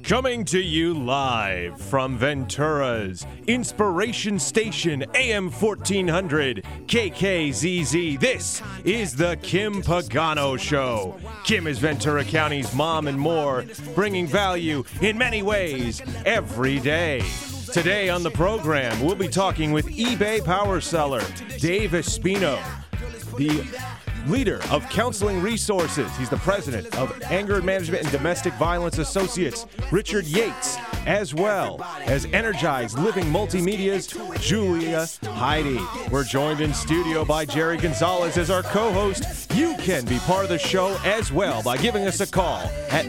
Coming to you live from Ventura's Inspiration Station, AM 1400, KKZZ. This is the Kim Pagano Show. Kim is Ventura County's mom and more, bringing value in many ways every day. Today on the program, we'll be talking with eBay power seller Dave Espino, the leader of Counseling Resources. He's the president of Anger Management and Domestic Violence Associates, Richard Yates, as well as Energized Living Multimedia's Julia Heidi. We're joined in studio by Jerry Gonzalez as our co-host. You can be part of the show as well by giving us a call at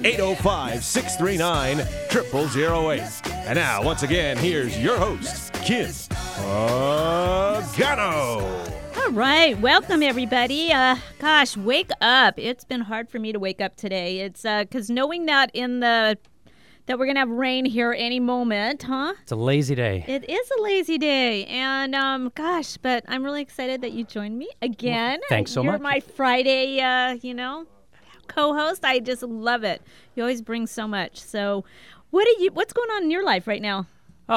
805-639-0008. And now, once again, here's your host, Kim Pagano. All right. Welcome, everybody. Gosh, wake up. It's been hard for me to wake up today. It's because knowing that that we're going to have rain here any moment, huh? It's a lazy day. It is a lazy day. And, gosh, but I'm really excited that you joined me again. Well, thanks so much. You're my Friday, co-host. I just love it. You always bring so much. So what's going on in your life right now?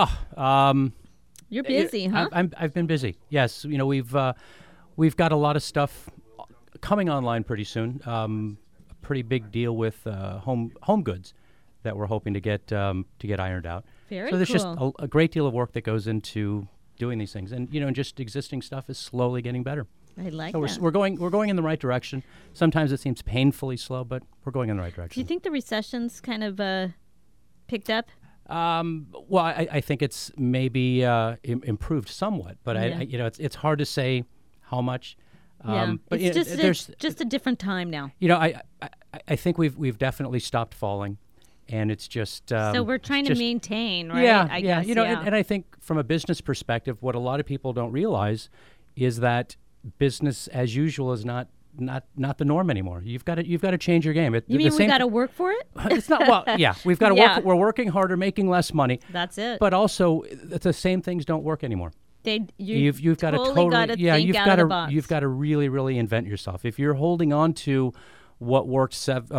You're busy, huh? I've been busy. Yes, we've got a lot of stuff coming online pretty soon. A pretty big deal with home goods that we're hoping to get ironed out. Very so there's cool. just a great deal of work that goes into doing these things, and just existing stuff is slowly getting better. I like so that. We're going in the right direction. Sometimes it seems painfully slow, but we're going in the right direction. Do you think the recession's kind of picked up? Well, I think it's maybe improved somewhat, but yeah. It's hard to say how much. Yeah, but it's just a different time now. I think we've definitely stopped falling, and it's just so we're trying to maintain, right? Yeah, I guess. And I think from a business perspective, what a lot of people don't realize is that business as usual is not the norm anymore. You've got to change your game. You mean we got to work for it? It's not. Well, yeah, we've got to Yeah. work. We're working harder, making less money. That's it. But also, the same things don't work anymore. You've got totally got to think out of the box. You've got to really, really invent yourself. If you're holding on to what worked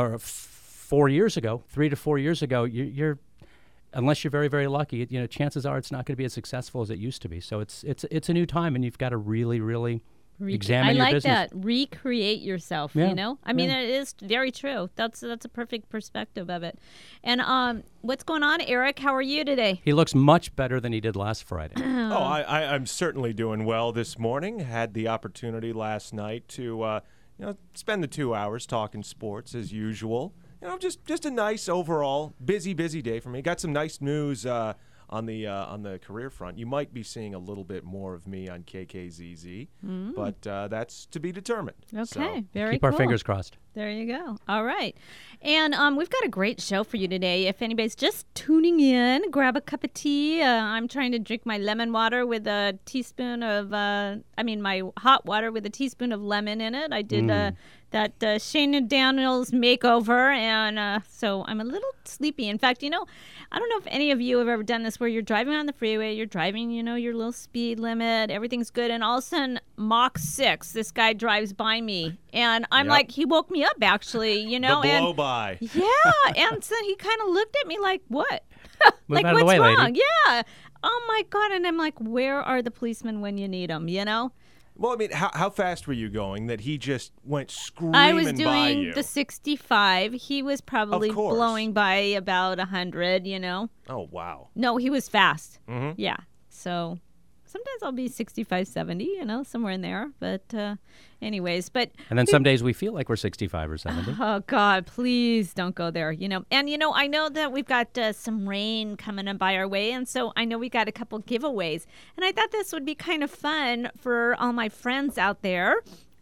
4 years ago, 3 to 4 years ago, you're unless you're very, very lucky, chances are it's not going to be as successful as it used to be. So it's a new time, and you've got to really, really examine your business. I like that. Recreate yourself, Yeah. I mean, it is very true. That's a perfect perspective of it. And what's going on, Eric? How are you today? He looks much better than he did last Friday. I'm certainly doing well this morning. Had the opportunity last night to spend the 2 hours talking sports as usual. Just a nice overall busy day for me. Got some nice news on the career front. You might be seeing a little bit more of me on KKZZ, but that's to be determined. Okay, so, very Keep cool. our fingers crossed. There you go. All right. And we've got a great show for you today. If anybody's just tuning in, grab a cup of tea. I'm trying to drink my lemon water with a teaspoon of, my hot water with a teaspoon of lemon in it. I did that Shane Daniels makeover, and so I'm a little sleepy. In fact, I don't know if any of you have ever done this where you're driving on the freeway, you're driving, your little speed limit, everything's good, and all of a sudden, Mach 6, this guy drives by me, and I'm like, he woke me up, actually, the blow-by. Yeah, and so he kind of looked at me like, what? Move out of what's the way, wrong? lady. Yeah. Oh, my God, and I'm like, where are the policemen when you need them, Well, I mean, how fast were you going that he just went screaming I was by you? doing the 65. He was probably Of course. blowing by about 100, Oh, wow. No, he was fast. Mm-hmm. Yeah. So sometimes I'll be 65, 70, somewhere in there. But anyways, And then some days we feel like we're 65 or 70. Oh, God, please don't go there, And, I know that we've got some rain coming by our way, and so I know we got a couple giveaways. And I thought this would be kind of fun for all my friends out there.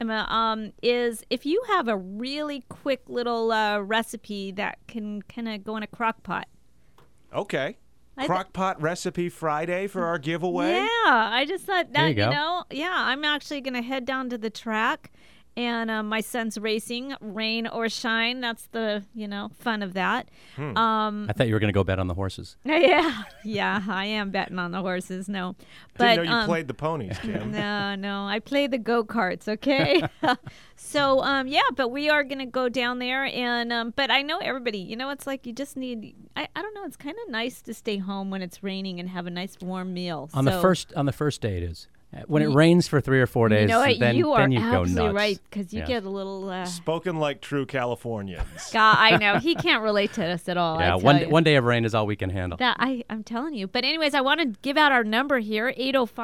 Is if you have a really quick little recipe that can kind of go in a crock pot. Okay. Crockpot Recipe Friday for our giveaway? Yeah, I just thought that, There you go. I'm actually going to head down to the track And my son's racing, rain or shine. That's the, fun of that. I thought you were going to go bet on the horses. Yeah, I am betting on the horses. No, but Didn't know you played the ponies, Kim. No, I play the go-karts. Okay, so but we are gonna go down there, and but I know everybody. It's like you just need. I don't know. It's kind of nice to stay home when it's raining and have a nice warm meal. On the first day, it is. When it rains for 3 or 4 days, then you are go nuts. absolutely right, because you get a little. Spoken like true Californians. God, I know he can't relate to us at all. Yeah, one day of rain is all we can handle. I'm telling you. But anyways, I want to give out our number here: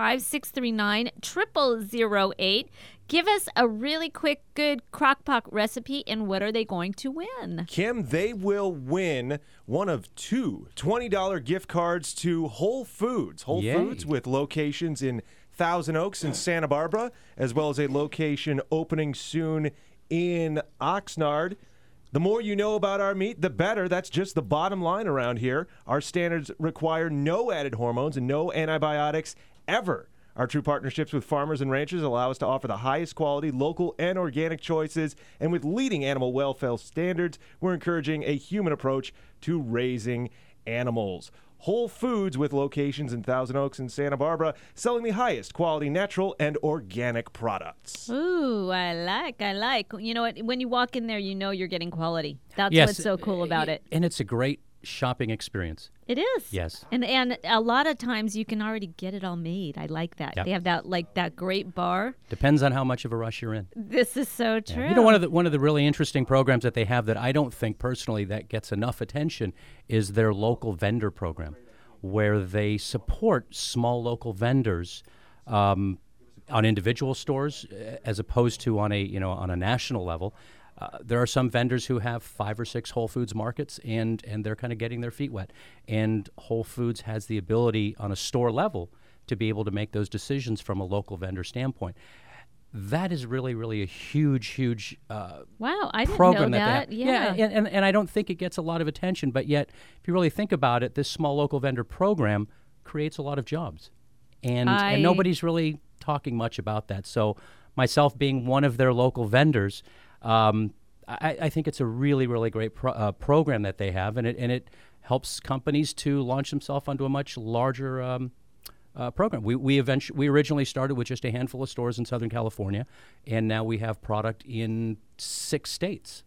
805-639-0008. Give us a really quick, good crock-pot recipe, and what are they going to win? Kim, they will win one of two $20 gift cards to Whole Foods. Whole Foods with locations in Thousand Oaks and Santa Barbara, as well as a location opening soon in Oxnard. The more you know about our meat, the better. That's just the bottom line around here. Our standards require no added hormones and no antibiotics ever. Our true partnerships with farmers and ranchers allow us to offer the highest quality, local, and organic choices. And with leading animal welfare standards, we're encouraging a human approach to raising animals. Whole Foods with locations in Thousand Oaks and Santa Barbara, selling the highest quality natural and organic products. Ooh, I like. You know what? When you walk in there, you know you're getting quality. That's what's so cool about it. And it's a great shopping experience. It is. Yes. And a lot of times you can already get it all made. I like that. Yep. They have that great bar. Depends on how much of a rush you're in. This is so true. Yeah. One of the really interesting programs that they have that I don't think personally that gets enough attention is their local vendor program, where they support small local vendors on individual stores as opposed to on a national level. There are some vendors who have 5 or 6 Whole Foods markets, and they're kind of getting their feet wet. And Whole Foods has the ability on a store level to be able to make those decisions from a local vendor standpoint. That is really, really a huge wow, I didn't program know that. Yeah. And I don't think it gets a lot of attention, but yet, if you really think about it, this small local vendor program creates a lot of jobs. And nobody's really talking much about that. So myself being one of their local vendors, I think it's a really, really great program that they have, and it helps companies to launch themselves onto a much larger program. We originally started with just a handful of stores in Southern California, and now we have product in 6 states.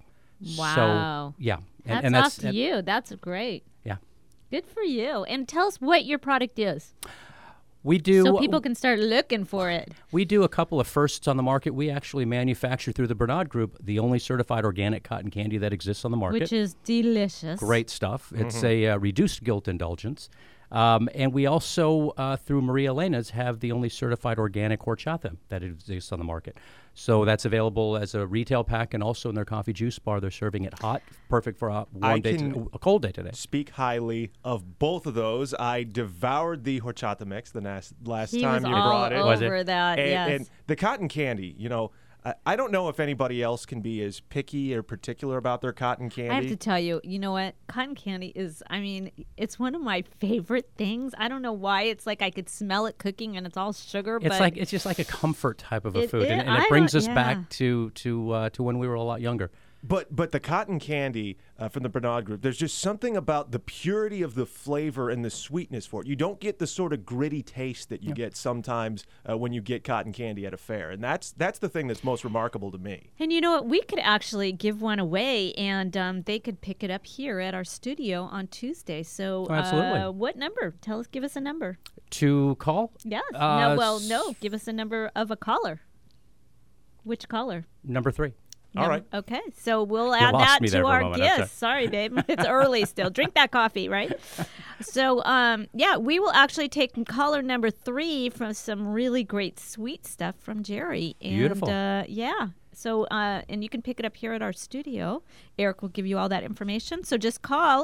Wow. So, yeah. And that's off to you. That's great. Yeah. Good for you. And tell us what your product is. We do. So people can start looking for it. We do a couple of firsts on the market. We actually manufacture through the Bernard Group the only certified organic cotton candy that exists on the market. Which is delicious. Great stuff. It's a reduced guilt indulgence. And we also, through Maria Elena's, have the only certified organic horchata that exists on the market. So that's available as a retail pack, and also in their coffee juice bar. They're serving it hot, perfect for a cold day today. Speak highly of both of those. I devoured the horchata mix the last time you brought it. Was over that, yes. And the cotton candy, I don't know if anybody else can be as picky or particular about their cotton candy. I have to tell you, you know what? Cotton candy is, it's one of my favorite things. I don't know why. It's like I could smell it cooking, and it's all sugar. It's just like a comfort type of a food, and it brings us back to when we were a lot younger. But the cotton candy from the Bernard Group, there's just something about the purity of the flavor and the sweetness for it. You don't get the sort of gritty taste that you get sometimes when you get cotton candy at a fair. And that's the thing that's most remarkable to me. And you know what? We could actually give one away, and they could pick it up here at our studio on Tuesday. So absolutely. What number? Give us a number. To call? Yes. No. Give us a number of a caller. Which caller? Number 3. All right. Okay, so we'll add that to our guest. Sorry, babe. It's early still. Drink that coffee, right? So, we will actually take caller number 3 from some really great sweet stuff from Jerry. And, beautiful. So, and you can pick it up here at our studio. Eric will give you all that information. So just call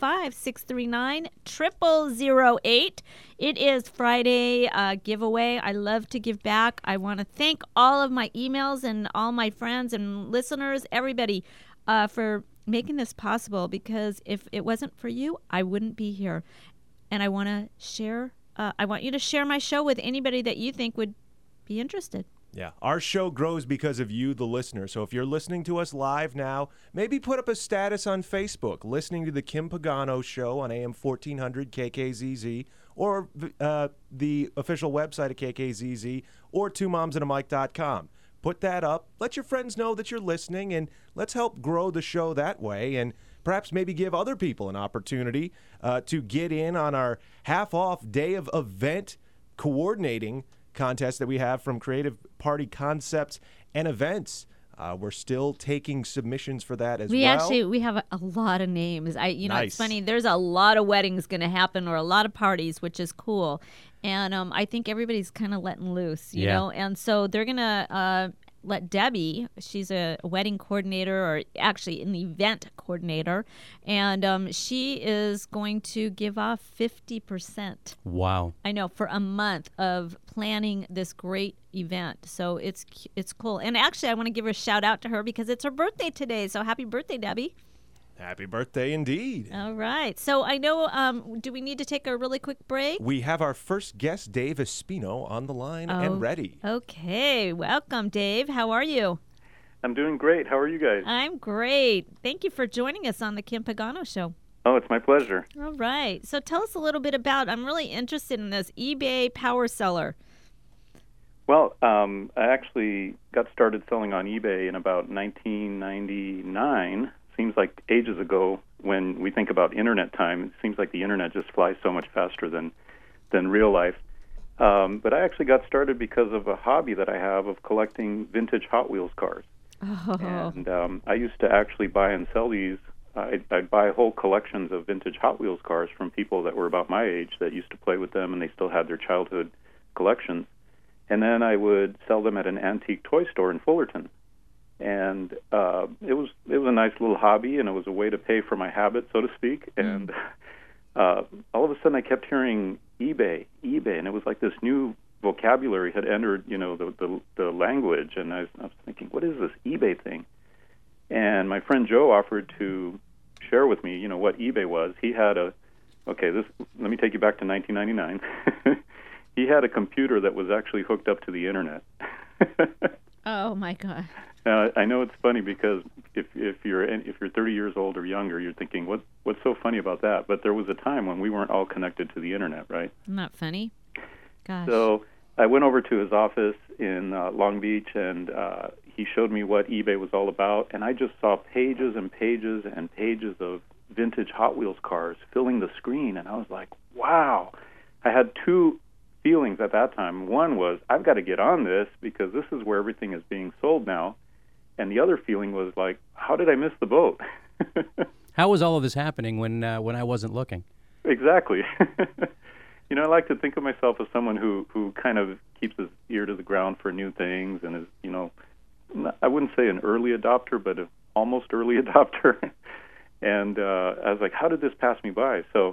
805-639-0008. It is Friday giveaway. I love to give back. I want to thank all of my emails and all my friends and listeners, everybody, for making this possible, because if it wasn't for you, I wouldn't be here. And I want to share, I want you to share my show with anybody that you think would be interested. Yeah, our show grows because of you, the listener. So if you're listening to us live now, maybe put up a status on Facebook, listening to the Kim Pagano Show on AM 1400 KKZZ, or the official website of KKZZ, or twomomsandamic.com. Put that up. Let your friends know that you're listening, and let's help grow the show that way, and perhaps maybe give other people an opportunity to get in on our half-off day of event coordinating contest that we have from Creative Party Concepts and Events. We're still taking submissions for that as well. We have a lot of names. Nice. It's funny. There's a lot of weddings going to happen, or a lot of parties, which is cool. And I think everybody's kind of letting loose, you know. And so they're gonna let Debbie. She's a wedding coordinator, or actually an event coordinator, and she is going to give off 50%. Wow! I know, for a month of planning this great event. So it's cool. And actually, I want to give her a shout out to her because it's her birthday today. So happy birthday, Debbie! Happy birthday indeed. All right. So I know, do we need to take a really quick break? We have our first guest, Dave Espino, on the line and ready. Okay. Welcome, Dave. How are you? I'm doing great. How are you guys? I'm great. Thank you for joining us on the Kim Pagano Show. Oh, it's my pleasure. All right. So tell us a little bit about, I'm really interested in this eBay Power Seller. Well, I actually got started selling on eBay in about 1999. Seems like ages ago. When we think about internet time, it seems like the internet just flies so much faster than real life. But I actually got started because of a hobby that I have of collecting vintage Hot Wheels cars. Oh. And I used to actually buy and sell these. I'd buy whole collections of vintage Hot Wheels cars from people that were about my age that used to play with them, and they still had their childhood collections. And then I would sell them at an antique toy store in Fullerton. And it was a nice little hobby, and it was a way to pay for my habit, so to speak. And all of a sudden, I kept hearing eBay, and it was like this new vocabulary had entered, the language. And I was thinking, what is this eBay thing? And my friend Joe offered to share with me, what eBay was. He had let me take you back to 1999. He had a computer that was actually hooked up to the internet. Oh my God. I know it's funny because if you're 30 years old or younger, you're thinking, what's so funny about that? But there was a time when we weren't all connected to the internet, right? Not funny. Gosh. So I went over to his office in Long Beach, and he showed me what eBay was all about, and I just saw pages and pages and pages of vintage Hot Wheels cars filling the screen, and I was like, wow. I had two feelings at that time. One was, I've got to get on this because this is where everything is being sold now. And the other feeling was like, how did I miss the boat? How was all of this happening when I wasn't looking? Exactly. I like to think of myself as someone who kind of keeps his ear to the ground for new things and is, I wouldn't say an early adopter, but an almost early adopter. And I was like, how did this pass me by? So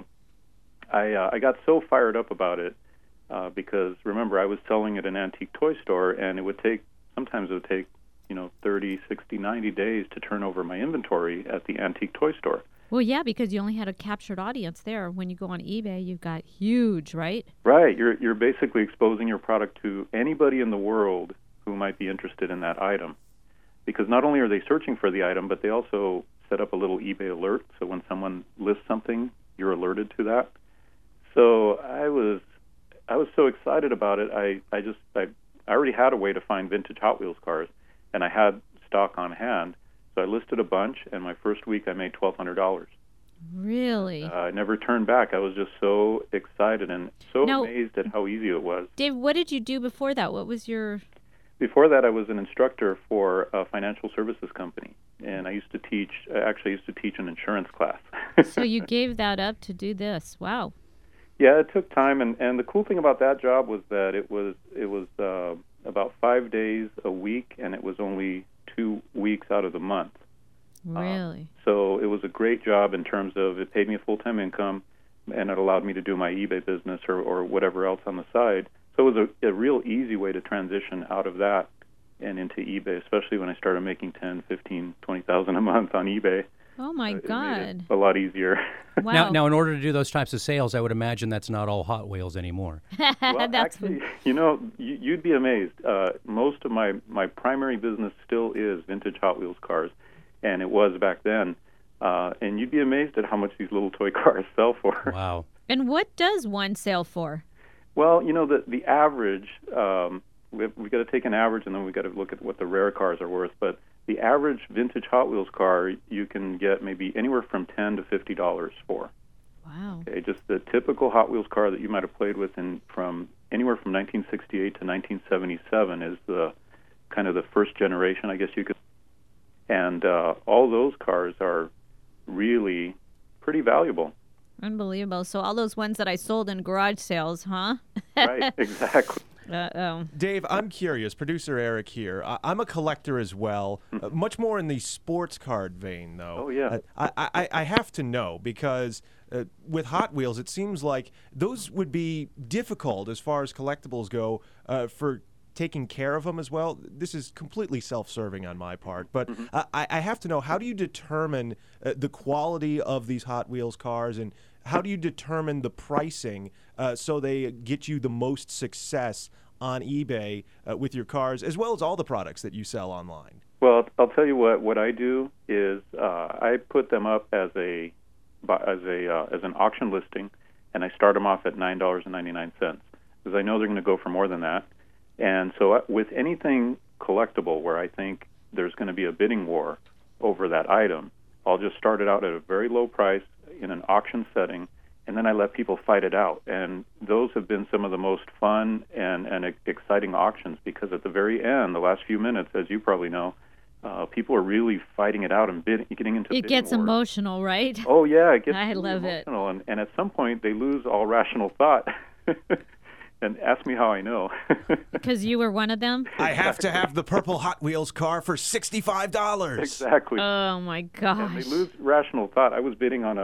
I got so fired up about it because, remember, I was selling at an antique toy store, and sometimes it would take 30, 60, 90 days to turn over my inventory at the antique toy store. Well, yeah, because you only had a captured audience there. When you go on eBay, you've got huge, right? Right. You're basically exposing your product to anybody in the world who might be interested in that item. Because not only are they searching for the item, but they also set up a little eBay alert. So when someone lists something, you're alerted to that. So I was so excited about it. I already had a way to find vintage Hot Wheels cars, and I had stock on hand. So I listed a bunch, and my first week I made $1,200. Really? I never turned back. I was just so excited and so amazed at how easy it was. Dave, what did you do before that? What was your... Before that, I was an instructor for a financial services company, and I used to teach an insurance class. So you gave that up to do this. Wow. Yeah, it took time, and the cool thing about that job was that it was about 5 days a week, and it was only 2 weeks out of the month. Really? So it was a great job in terms of it paid me a full-time income, and it allowed me to do my eBay business or whatever else on the side. So it was a real easy way to transition out of that and into eBay, especially when I started making $10,000, $15,000, $20,000 a month on eBay. Oh, my It made God. it a lot easier. Wow. Now, in order to do those types of sales, I would imagine that's not all Hot Wheels anymore. Well, That's actually, you'd be amazed. Most of my primary business still is vintage Hot Wheels cars, and it was back then. And you'd be amazed at how much these little toy cars sell for. Wow. And what does one sell for? Well, the average, we got to take an average, and then we got to look at what the rare cars are worth. But the average vintage Hot Wheels car, you can get maybe anywhere from $10 to $50 for. Wow. Okay, just the typical Hot Wheels car that you might have played with from anywhere from 1968 to 1977 is the kind of the first generation, I guess you could. And all those cars are really pretty valuable. Unbelievable. So all those ones that I sold in garage sales, huh? Right, exactly. Uh-oh. Dave, I'm curious. Producer Eric here. I'm a collector as well, much more in the sports card vein, though. Oh, yeah. I have to know because with Hot Wheels, it seems like those would be difficult as far as collectibles go for taking care of them as well. This is completely self-serving on my part, but I have to know, how do you determine the quality of these Hot Wheels cars, and how do you determine the pricing so they get you the most success on eBay with your cars, as well as all the products that you sell online? Well, I'll tell you what I do is I put them up as an auction listing, and I start them off at $9.99 because I know they're going to go for more than that. And so with anything collectible where I think there's going to be a bidding war over that item, I'll just start it out at a very low price in an auction setting, and then I let people fight it out. And those have been some of the most fun and exciting auctions, because at the very end, the last few minutes, as you probably know, people are really fighting it out and getting into It gets wars. emotional, right? Oh, yeah, it gets I really love it. emotional. And at some point, they lose all rational thought. And ask me how I know. Because you were one of them? I have to have the purple Hot Wheels car for $65. Exactly. Oh, my gosh. And they lose rational thought. I was bidding on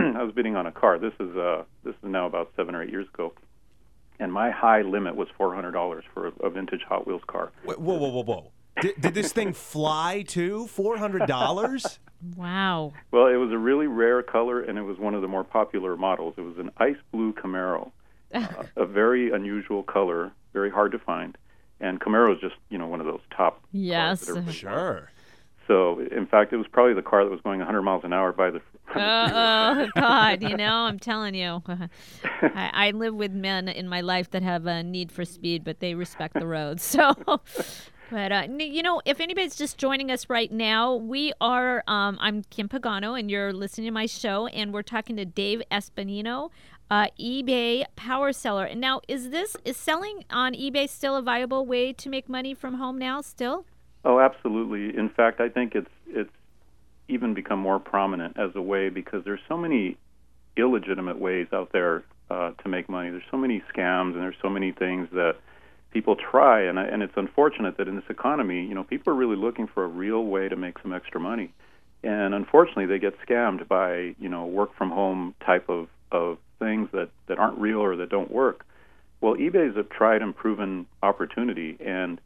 a car. This is now about 7 or 8 years ago, and my high limit was $400 for a vintage Hot Wheels car. Whoa. Did this thing fly too? $400? Wow. Well, it was a really rare color, and it was one of the more popular models. It was an ice blue Camaro, a very unusual color, very hard to find. And Camaro is just, one of those top Yes. cars that everybody Sure. So, in fact, it was probably the car that was going 100 miles an hour by the... Oh, God, I'm telling you. I live with men in my life that have a need for speed, but they respect the roads. So, but, if anybody's just joining us right now, we are, I'm Kim Pagano, and you're listening to my show, and we're talking to Dave Espinino, eBay power seller. And now, is selling on eBay still a viable way to make money from home now still? Oh, absolutely. In fact, I think it's even become more prominent as a way, because there's so many illegitimate ways out there to make money. There's so many scams, and there's so many things that people try, and it's unfortunate that in this economy, people are really looking for a real way to make some extra money, and unfortunately, they get scammed by work from home type of things that aren't real or that don't work. Well, eBay is a tried and proven opportunity, and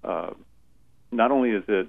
not only is it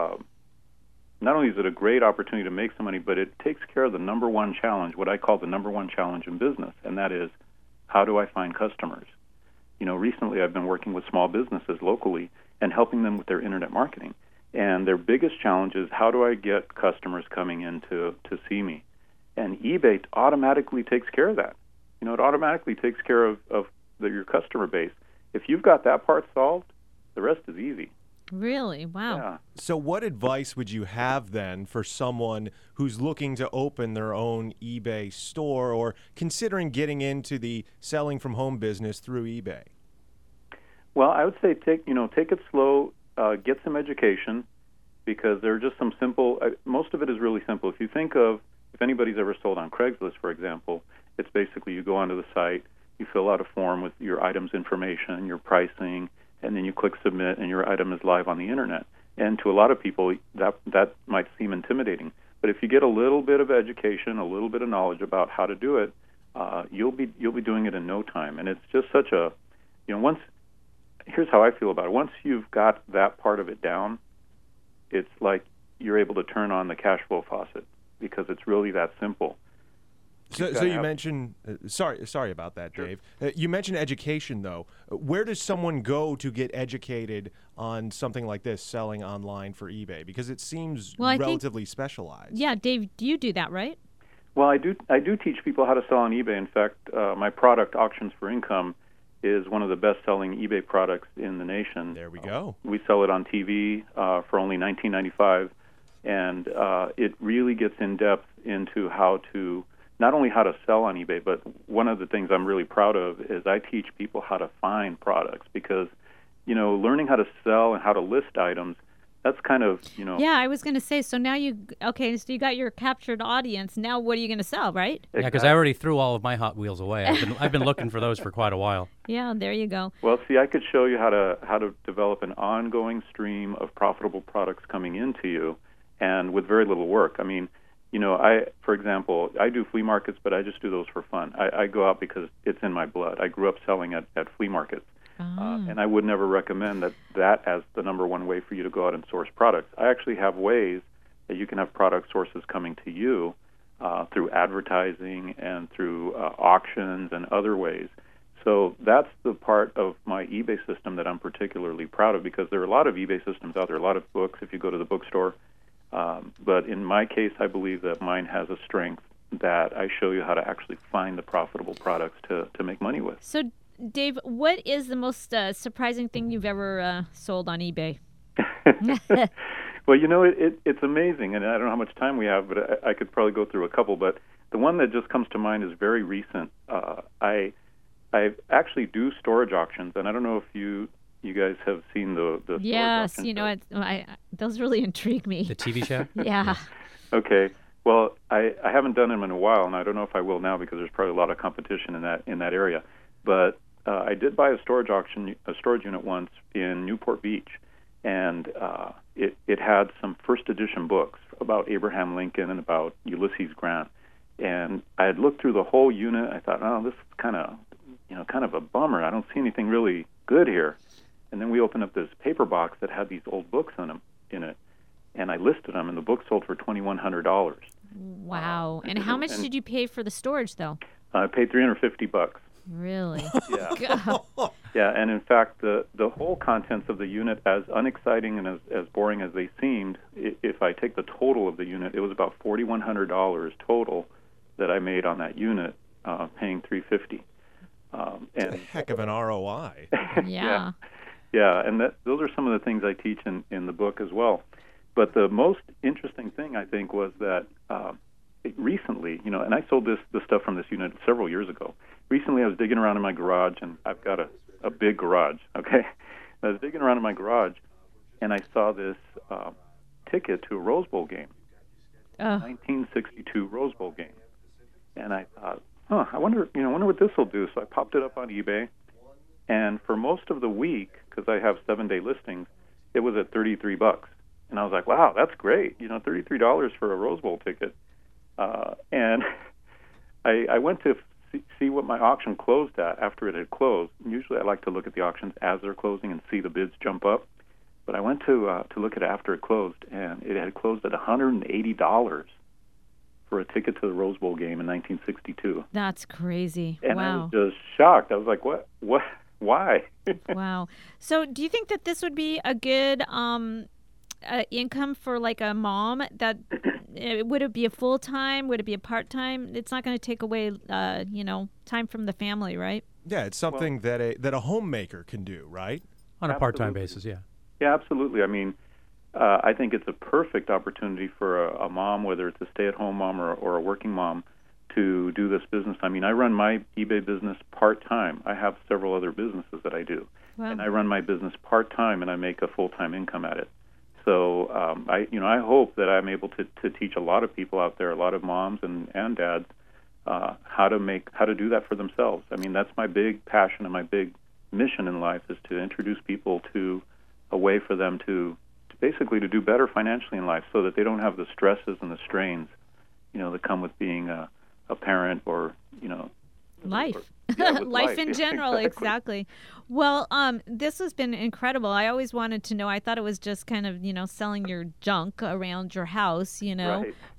a great opportunity to make some money, but it takes care of the number one challenge, what I call the number one challenge in business, and that is, how do I find customers? Recently I've been working with small businesses locally and helping them with their internet marketing. And their biggest challenge is, how do I get customers coming in to see me? And eBay automatically takes care of that. It automatically takes care of your customer base. If you've got that part solved, the rest is easy. Really? Wow. Yeah. So what advice would you have then for someone who's looking to open their own eBay store or considering getting into the selling from home business through eBay? Well, I would say take it slow, get some education, because there are just some simple, most of it is really simple. If you think of, if anybody's ever sold on Craigslist, for example, it's basically you go onto the site, you fill out a form with your item's information, your pricing, and then you click submit, and your item is live on the internet. And to a lot of people, that might seem intimidating. But if you get a little bit of education, a little bit of knowledge about how to do it, you'll be doing it in no time. And it's just such a, here's how I feel about it. Once you've got that part of it down, it's like you're able to turn on the cash flow faucet. because it's really that simple. So you mentioned, sorry about that, Sure. Dave. You mentioned education, though. Where does someone go to get educated on something like this, selling online for eBay? Because it seems Well, I think- relatively specialized. Yeah, Dave, do you do that, right? Well, I do teach people how to sell on eBay. In fact, my product, Auctions for Income, is one of the best-selling eBay products in the nation. There we go. We sell it on TV for only $19.95, and it really gets in depth into how to not only how to sell on eBay, but one of the things I'm really proud of is I teach people how to find products, because learning how to sell and how to list items, that's kind of Yeah, I was going to say, so now so you got your captured audience. Now what are you going to sell, right? Yeah, because I already threw all of my Hot Wheels away. I've been looking for those for quite a while. Yeah, there you go. Well, see, I could show you how to develop an ongoing stream of profitable products coming into you, and with very little work. I mean, for example, I do flea markets, but I just do those for fun. I go out because it's in my blood. I grew up selling at flea markets, and I would never recommend that as the number one way for you to go out and source products. I actually have ways that you can have product sources coming to you through advertising and through auctions and other ways. So that's the part of my eBay system that I'm particularly proud of, because there are a lot of eBay systems out there, a lot of books if you go to the bookstore. But in my case, I believe that mine has a strength that I show you how to actually find the profitable products to make money with. So, Dave, what is the most surprising thing you've ever sold on eBay? Well, it's amazing, and I don't know how much time we have, but I could probably go through a couple. But the one that just comes to mind is very recent. I actually do storage auctions, and I don't know if you guys have seen the storage Yes, auction. those really intrigue me. The TV show? Yeah. Okay. Well, I haven't done them in a while, and I don't know if I will now because there's probably a lot of competition in that area. But I did buy a storage unit once in Newport Beach, and it had some first edition books about Abraham Lincoln and about Ulysses Grant. And I had looked through the whole unit. I thought, oh, this is kind of a bummer. I don't see anything really good here. And then we opened up this paper box that had these old books in it, and I listed them, and the book sold for $2,100. Wow. And how much did you pay for the storage, though? I paid $350. Really? Yeah. Yeah, and in fact, the whole contents of the unit, as unexciting and as boring as they seemed, if I take the total of the unit, it was about $4,100 total that I made on that unit, paying $350. And a heck of an ROI. Yeah. Yeah, and those are some of the things I teach in the book as well. But the most interesting thing, I think, was that recently, and I sold this stuff from this unit several years ago. Recently, I was digging around in my garage, and I've got a big garage, okay? I was digging around in my garage, and I saw this ticket to a Rose Bowl game, 1962 Rose Bowl game. And I thought, I wonder what this will do. So I popped it up on eBay, and for most of the week, because I have 7-day listings, it was at $33. And I was like, wow, that's great. $33 for a Rose Bowl ticket. And I went to see what my auction closed at after it had closed. Usually I like to look at the auctions as they're closing and see the bids jump up. But I went to look at it after it closed, and it had closed at $180 for a ticket to the Rose Bowl game in 1962. That's crazy. And wow. I was just shocked. I was like, what? Why? Wow. So do you think that this would be a good income for like a mom? That would it be a full-time? Would it be a part-time? It's not going to take away, time from the family, right? Yeah, it's something that a homemaker can do, right? On a part-time Absolutely. basis, yeah. Yeah, absolutely. I mean, I think it's a perfect opportunity for a mom, whether it's a stay-at-home mom or a working mom, to do this business. I mean, I run my eBay business part-time. I have several other businesses that I do. Wow. And I run my business part-time, and I make a full-time income at it. So I hope that I'm able to teach a lot of people out there, a lot of moms and dads, how to do that for themselves. I mean, that's my big passion and my big mission in life, is to introduce people to a way for them to basically to do better financially in life, so that they don't have the stresses and the strains, that come with being a parent or, life. with Life in Yeah, general, exactly. Well, this has been incredible. I always wanted to know. I thought it was just kind of, selling your junk around your house, Right.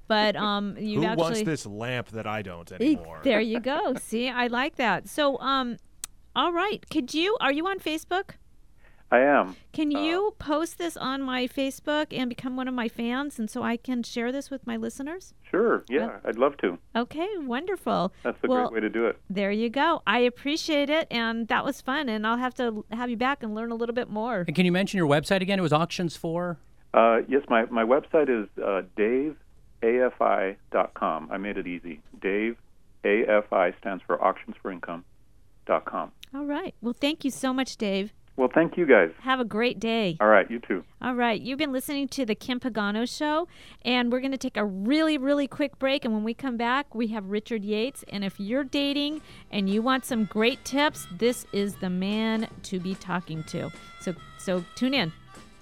But you Who actually wants this lamp that I don't anymore? There you go. See, I like that. So, all right. Are you on Facebook? I am. Can you post this on my Facebook and become one of my fans, and so I can share this with my listeners? Sure. Yeah, I'd love to. Okay, wonderful. That's a great way to do it. There you go. I appreciate it, and that was fun, and I'll have to have you back and learn a little bit more. And can you mention your website again? It was auctions for? Yes, my website is DaveAFI.com. I made it easy. Dave, AFI stands for auctionsforincome.com. All right. Well, thank you so much, Dave. Well, thank you guys. Have a great day. All right, you too. All right, you've been listening to the Kim Pagano Show, and we're going to take a really, really quick break, and when we come back, we have Richard Yates, and if you're dating and you want some great tips, this is the man to be talking to. So tune in.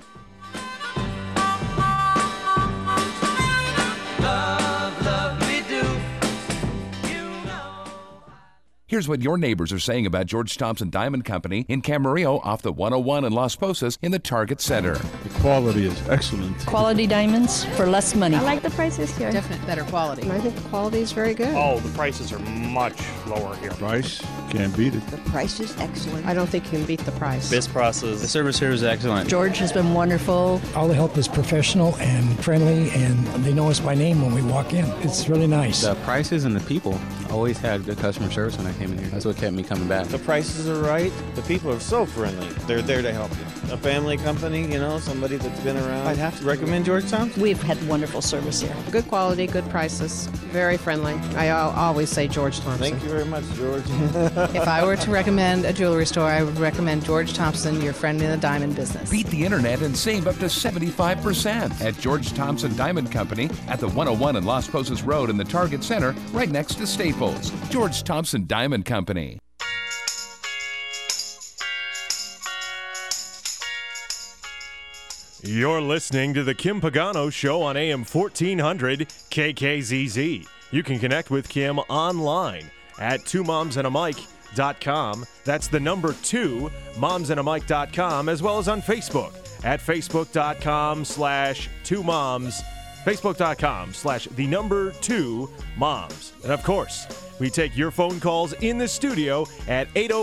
Here's what your neighbors are saying about George Thompson Diamond Company in Camarillo off the 101 in Las Posas in the Target Center. The quality is excellent. Quality diamonds for less money. I like the prices here. Definite better quality. And I think the quality is very good. Oh, the prices are much lower here. Price, can't beat it. The price is excellent. I don't think you can beat the price. Best prices. The service here is excellent. George has been wonderful. All the help is professional and friendly, and they know us by name when we walk in. It's really nice. The prices and the people. Always had good customer service when I came in here. That's what kept me coming back. The prices are right. The people are so friendly. They're there to help you. A family company, somebody that's been around. I'd have to recommend George Thompson. We've had wonderful service here. Good quality, good prices, very friendly. I always say George Thompson. Thank you very much, George. If I were to recommend a jewelry store, I would recommend George Thompson, your friend in the diamond business. Beat the internet and save up to 75% at George Thompson Diamond Company at the 101 in Las Posas Road in the Target Center, right next to Staples. George Thompson Diamond Company. You're listening to the Kim Pagano Show on AM 1400 KKZZ. You can connect with Kim online at twomomsandamike.com. That's the number 2, momsandamike.com, as well as on Facebook at facebook.com/2moms, facebook.com/2moms. And of course, we take your phone calls in the studio at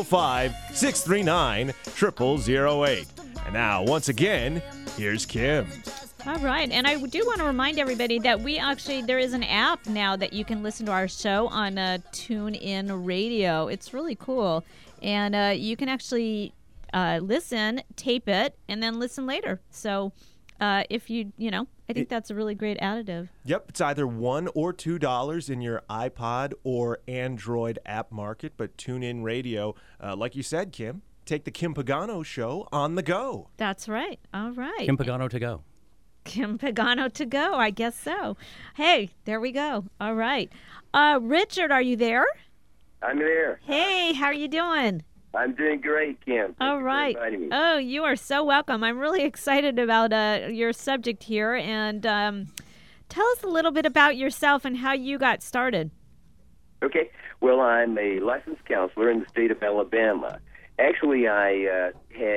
805-639-0008. And now, once again, here's Kim. All right, and I do want to remind everybody that there is an app now that you can listen to our show on TuneIn Radio. It's really cool, and you can actually listen, tape it, and then listen later. So if I think that's a really great additive. Yep, it's either $1 or $2 in your iPod or Android app market, but TuneIn Radio, like you said, Kim, take the Kim Pagano Show on the go. That's right. All right. Kim Pagano to go. Kim Pagano to go, I guess so. Hey, there we go. All right. Richard, are you there? I'm there. Hey, how are you doing? I'm doing great, Kim. All right. Oh, you are so welcome. I'm really excited about your subject here. And tell us a little bit about yourself and how you got started. Okay. Well, I'm a licensed counselor in the state of Alabama. Actually, I've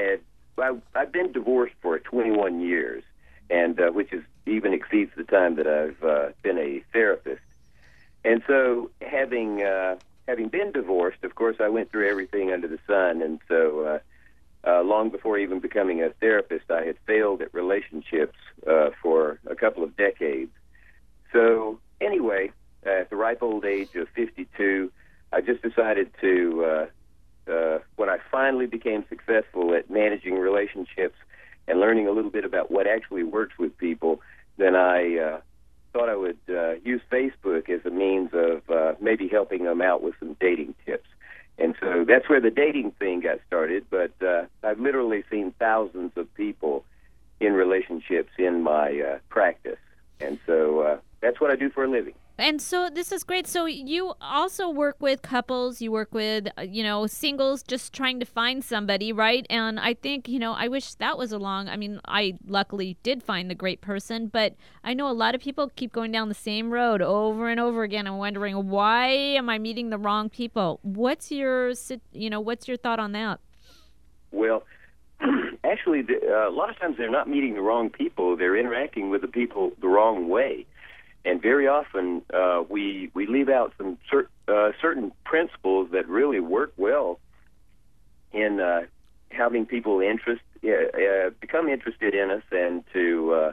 been divorced for 21 years, and which even exceeds the time that I've been a therapist. And so, having been divorced, of course, I went through everything under the sun. And so, long before even becoming a therapist, I had failed at relationships for a couple of decades. So, anyway, at the ripe old age of 52, I just decided to. When I finally became successful at managing relationships and learning a little bit about what actually works with people, then I thought I would use Facebook as a means of maybe helping them out with some dating tips. And so that's where the dating thing got started, but I've literally seen thousands of people in relationships in my practice. And so that's what I do for a living. And so this is great. So you also work with couples, you work with, singles just trying to find somebody, right? And I think, I wish that was I luckily did find the great person, but I know a lot of people keep going down the same road over and over again and wondering, why am I meeting the wrong people? What's your thought on that? Well, actually, a lot of times they're not meeting the wrong people. They're interacting with the people the wrong way. and very often we leave out some certain principles that really work well in having people become interested in us, and to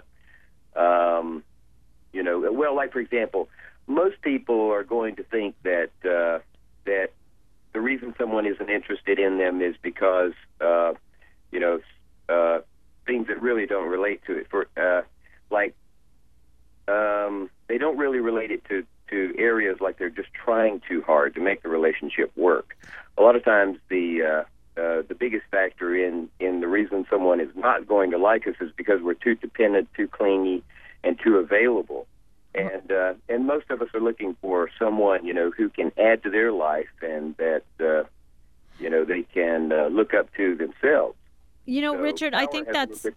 like, for example, most people are going to think that that the reason someone isn't interested in them is because things that really don't relate to it. They don't really relate it to areas like they're just trying too hard to make the relationship work. A lot of times the biggest factor in the reason someone is not going to like us is because we're too dependent, too clingy, and too available. And most of us are looking for someone, who can add to their life and that, they can look up to themselves. Richard, I think that's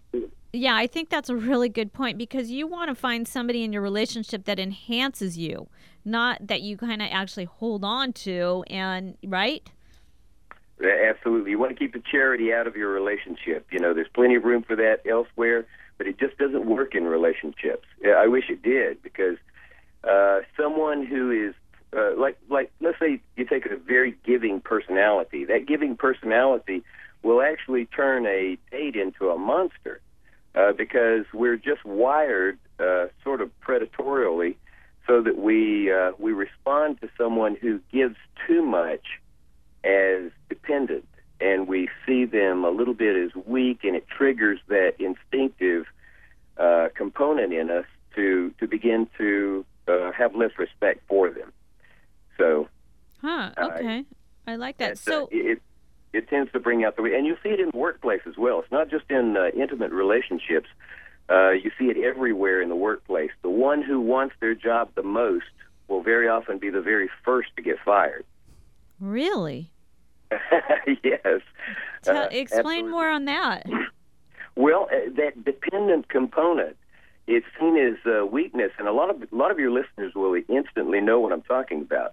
a really good point, because you want to find somebody in your relationship that enhances you, not that you kind of actually hold on to, and right? Absolutely. You want to keep the charity out of your relationship. There's plenty of room for that elsewhere, but it just doesn't work in relationships. I wish it did, because someone who is like let's say you take a very giving personality. That giving personality will actually turn a date into a monster, because we're just wired sort of predatorially, so that we respond to someone who gives too much as dependent, and we see them a little bit as weak, and it triggers that instinctive component in us to begin to have less respect for them. So, okay, I like that. So it tends to bring out and you see it in the workplace as well. It's not just in intimate relationships. You see it everywhere in the workplace. The one who wants their job the most will very often be the very first to get fired. Really? Yes. Explain more on that. Well, that dependent component is seen as weakness, and a lot of your listeners will instantly know what I'm talking about.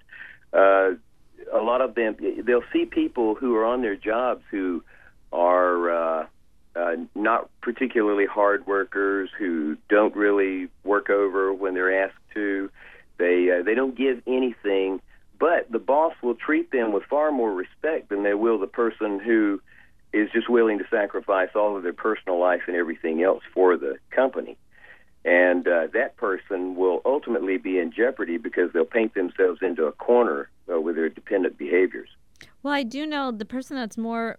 A lot of them, they'll see people who are on their jobs who are not particularly hard workers, who don't really work over when they're asked to. They don't give anything, but the boss will treat them with far more respect than they will the person who is just willing to sacrifice all of their personal life and everything else for the company. And that person will ultimately be in jeopardy, because they'll paint themselves into a corner with their dependent behaviors. Well, I do know the person that's more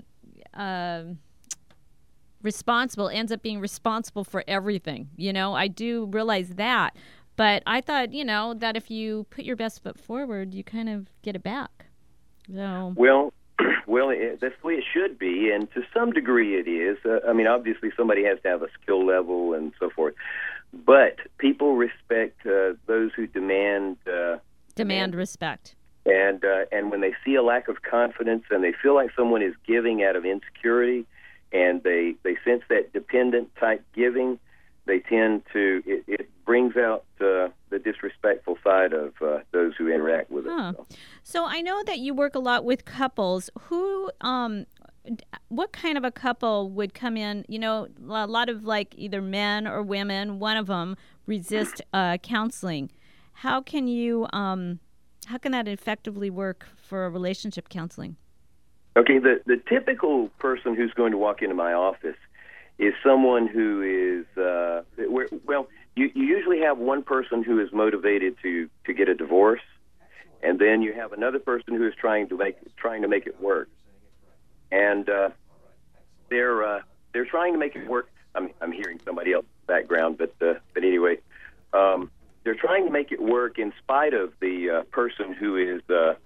responsible ends up being responsible for everything. I do realize that. But I thought, that if you put your best foot forward, you kind of get it back. So. Well, that's the way it should be, and to some degree it is. Obviously somebody has to have a skill level and so forth, but people respect those who demand respect. And when they see a lack of confidence and they feel like someone is giving out of insecurity, and they sense that dependent type giving, they tend to, it brings out the disrespectful side of those who interact with it. So I know that you work a lot with couples. What kind of a couple would come in? A lot of either men or women, one of them resist counseling. How can that effectively work for a relationship counseling? Okay, the typical person who's going to walk into my office is someone who is you usually have one person who is motivated to get a divorce, and then you have another person who is trying to make it work, and they're trying to make it work. I'm hearing somebody else's background, but anyway, they're trying to make it work in spite of the person who is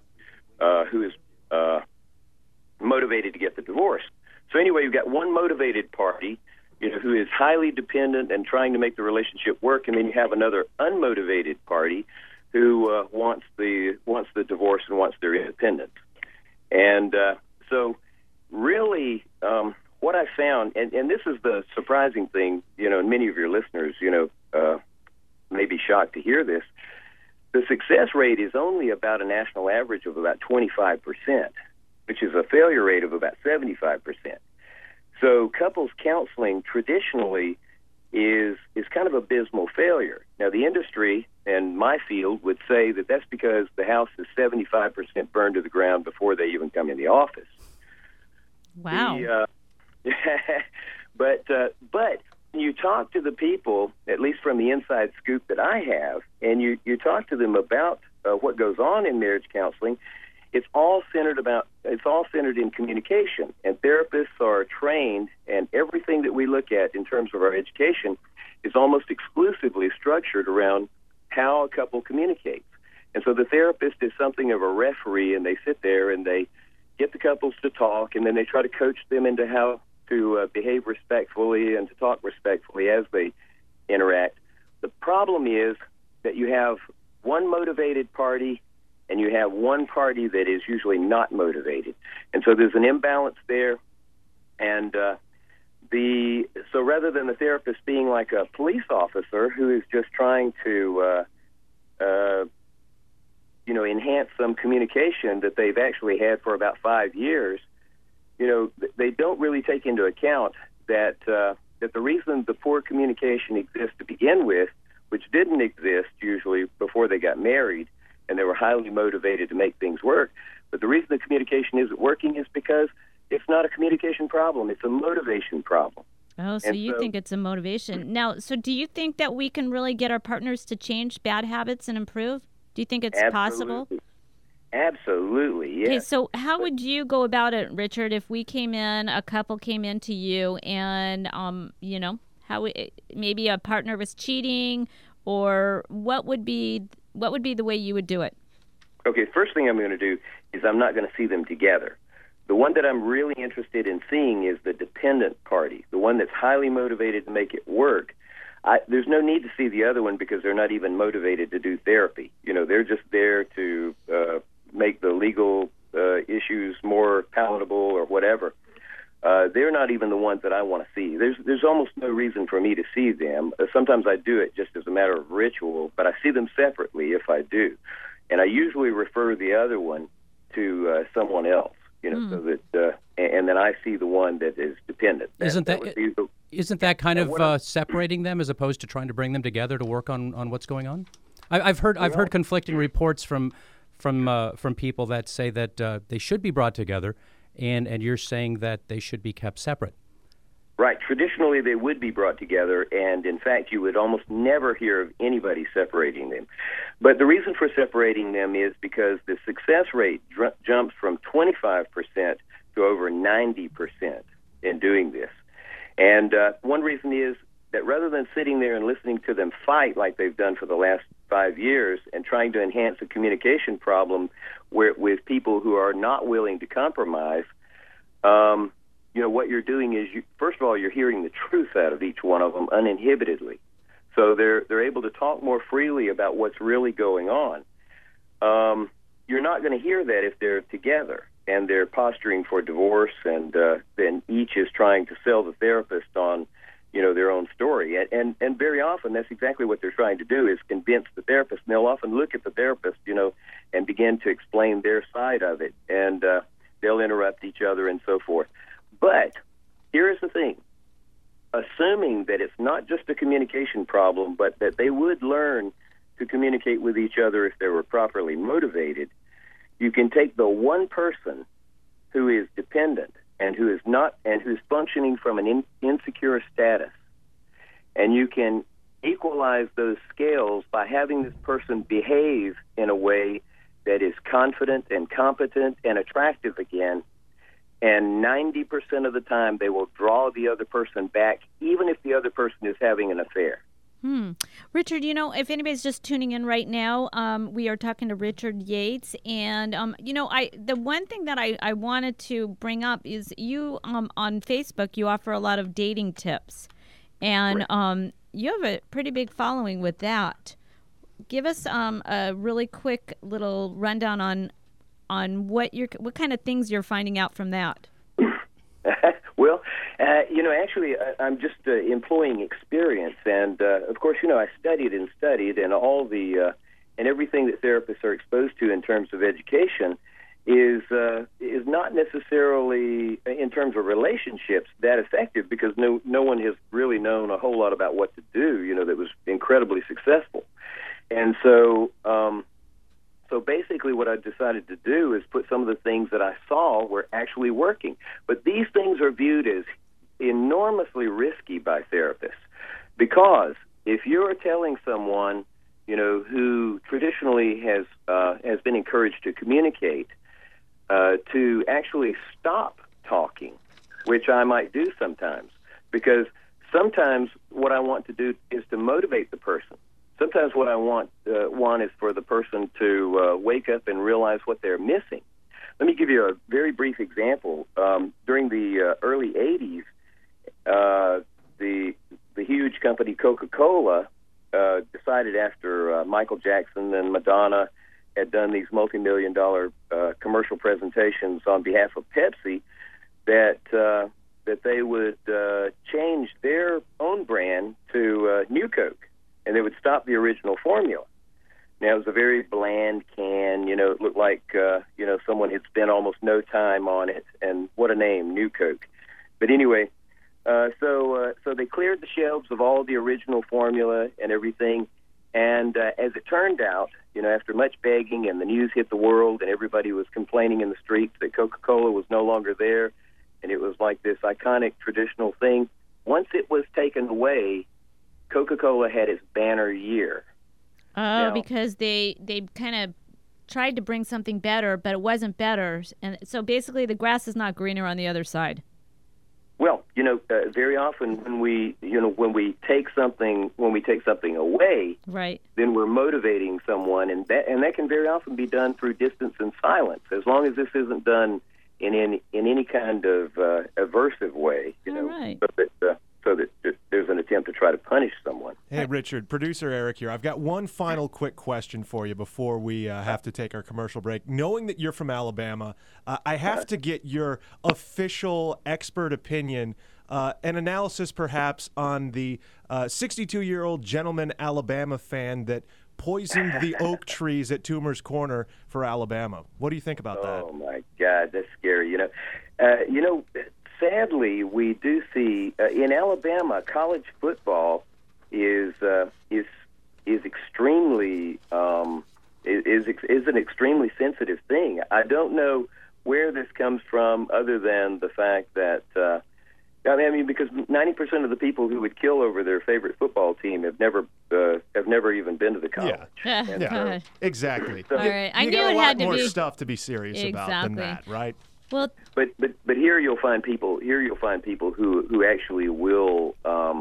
motivated to get the divorce. So anyway, you've got one motivated party, who is highly dependent and trying to make the relationship work, and then you have another unmotivated party who wants the divorce and wants their independence. And so really what I found, and this is the surprising thing, and many of your listeners, may be shocked to hear this, the success rate is only about a national average of about 25%, which is a failure rate of about 75%. So couples counseling traditionally is kind of abysmal failure. Now, the industry and my field would say that that's because the house is 75% burned to the ground before they even come in the office. Wow. But you talk to the people, at least from the inside scoop that I have, and you talk to them about what goes on in marriage counseling. It's all centered in communication, and therapists are trained, and everything that we look at in terms of our education is almost exclusively structured around how a couple communicates. And so the therapist is something of a referee, and they sit there and they get the couples to talk, and then they try to coach them into how to behave respectfully and to talk respectfully as they interact. The problem is that you have one motivated party and you have one party that is usually not motivated. And so there's an imbalance there. And so rather than the therapist being like a police officer who is just trying to enhance some communication that they've actually had for about 5 years, they don't really take into account that the reason the poor communication exists to begin with, which didn't exist usually before they got married, and they were highly motivated to make things work. But the reason the communication isn't working is because it's not a communication problem. It's a motivation problem. Oh, so you think it's a motivation. Now, so do you think that we can really get our partners to change bad habits and improve? Do you think it's possible? Absolutely, yes. Okay, so how would you go about it, Richard, if a couple came in to you and, maybe a partner was cheating, or what would be the way you would do it? Okay, first thing I'm going to do is I'm not going to see them together. The one that I'm really interested in seeing is the dependent party, the one that's highly motivated to make it work. There's no need to see the other one because they're not even motivated to do therapy. They're just there to make the legal issues more palatable or whatever. They're not even the ones that I want to see. There's almost no reason for me to see them. Sometimes I do it just as a matter of ritual, but I see them separately if I do. And I usually refer the other one to someone else, so that, and then I see the one that is dependent. Isn't that kind of separating them as opposed to trying to bring them together to work on what's going on? I've heard conflicting reports from people that say that they should be brought together, and you're saying that they should be kept separate. Right. Traditionally, they would be brought together, and in fact, you would almost never hear of anybody separating them. But the reason for separating them is because the success rate jumps from 25% to over 90% in doing this. And one reason is that rather than sitting there and listening to them fight like they've done for the last 5 years and trying to enhance a communication problem with people who are not willing to compromise, what you're doing is, first of all, you're hearing the truth out of each one of them uninhibitedly. So they're able to talk more freely about what's really going on. You're not going to hear that if they're together and they're posturing for divorce, and then each is trying to sell the therapist on their own story. And very often that's exactly what they're trying to do, is convince the therapist. And they'll often look at the therapist, and begin to explain their side of it. And they'll interrupt each other and so forth. But here is the thing. Assuming that it's not just a communication problem, but that they would learn to communicate with each other if they were properly motivated, you can take the one person who is dependent and who is functioning from an insecure status, and you can equalize those scales by having this person behave in a way that is confident and competent and attractive again. And 90% of the time, they will draw the other person back, even if the other person is having an affair. Richard, if anybody's just tuning in right now, we are talking to Richard Yates. And, the one thing that I wanted to bring up is you, on Facebook, you offer a lot of dating tips. And you have a pretty big following with that. Give us a really quick little rundown on what kind of things you're finding out from that. Well, actually, I'm just employing experience, and of course, I studied, and all the and everything that therapists are exposed to in terms of education is not necessarily, in terms of relationships, that effective, because no one has really known a whole lot about what to do, that was incredibly successful. And so basically what I decided to do is put some of the things that I saw were actually working. But these things are viewed as enormously risky by therapists, because if you're telling someone, who traditionally has been encouraged to communicate, to actually stop talking, which I might do sometimes, because sometimes what I want to do is to motivate the person. Sometimes what I want is for the person to wake up and realize what they're missing. Let me give you a very brief example. During the early 80s, the huge company Coca-Cola decided, after Michael Jackson and Madonna had done these multi-million-dollar commercial presentations on behalf of Pepsi, that they would change their own brand to New Coke, and they would stop the original formula. Now, it was a very bland can. It looked like someone had spent almost no time on it, and what a name, New Coke. But anyway, so they cleared the shelves of all the original formula and everything, and as it turned out, after much begging, and the news hit the world, and everybody was complaining in the streets that Coca-Cola was no longer there, and it was like this iconic traditional thing. Once it was taken away, Coca-Cola had its banner year. Oh, Now, because they kind of tried to bring something better, but it wasn't better, and so basically the grass is not greener on the other side. Well, very often when we take something away, right, then we're motivating someone, and that can very often be done through distance and silence, as long as this isn't done in any kind of aversive way, right. so that there's an attempt to try to punish someone. Hey, Richard, producer Eric here. I've got one final quick question for you before we have to take our commercial break. Knowing that you're from Alabama, I have to get your official expert opinion, an analysis perhaps on the 62-year-old gentleman Alabama fan that poisoned the oak trees at Toomer's Corner for Alabama. What do you think about that? Oh, my God, that's scary. Sadly, we do see in Alabama, college football is extremely is an extremely sensitive thing. I don't know where this comes from, other than the fact that because 90% of the people who would kill over their favorite football team have never even been to the college. Yeah, exactly. So, all right, I you knew got it a lot had to more be stuff to be serious about than that, right? Well, but here you'll find people. Who actually will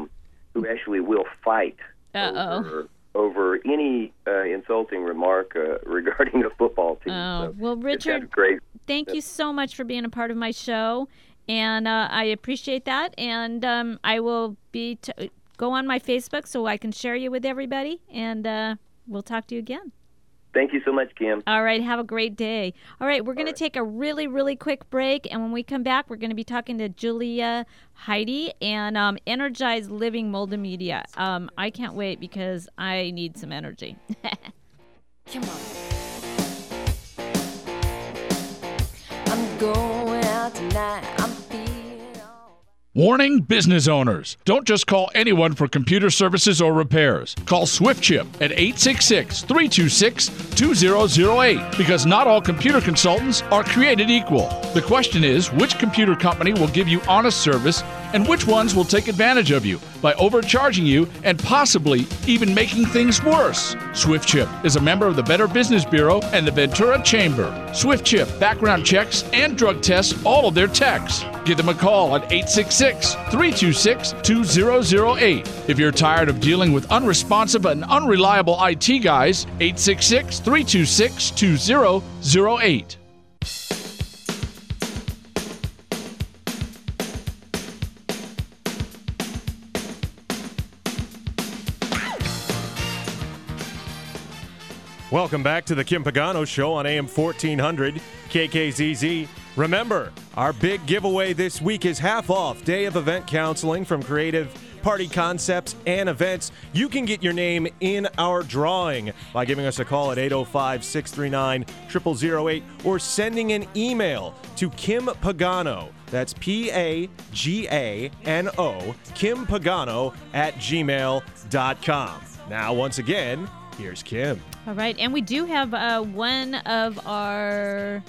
fight over any insulting remark regarding a football team. Oh, so well, Richard, thank you so much for being a part of my show, and I appreciate that. And I will go on my Facebook so I can share you with everybody, and we'll talk to you again. Thank you so much, Kim. All right, have a great day. All right, we're going to take a really, really quick break, and when we come back, we're going to be talking to Julia Heidi and Energized Living Multimedia. I can't wait because I need some energy. Come on. I'm going out tonight. Warning, business owners. Don't just call anyone for computer services or repairs. Call SwiftChip at 866-326-2008 because not all computer consultants are created equal. The question is, which computer company will give you honest service and which ones will take advantage of you by overcharging you and possibly even making things worse? SwiftChip is a member of the Better Business Bureau and the Ventura Chamber. SwiftChip background checks and drug tests all of their techs. Give them a call at 866-326-2008. If you're tired of dealing with unresponsive and unreliable IT guys, 866-326-2008. Welcome back to the Kim Pagano Show on AM 1400 KKZZ. Remember, Our big giveaway this week is half off day of event counseling from Creative Party Concepts and Events. You can get your name in our drawing by giving us a call at 805-639-0008 or sending an email to Kim Pagano. That's Pagano, Kim Pagano @gmail.com. Now, once again, here's Kim. All right, and we do have one of our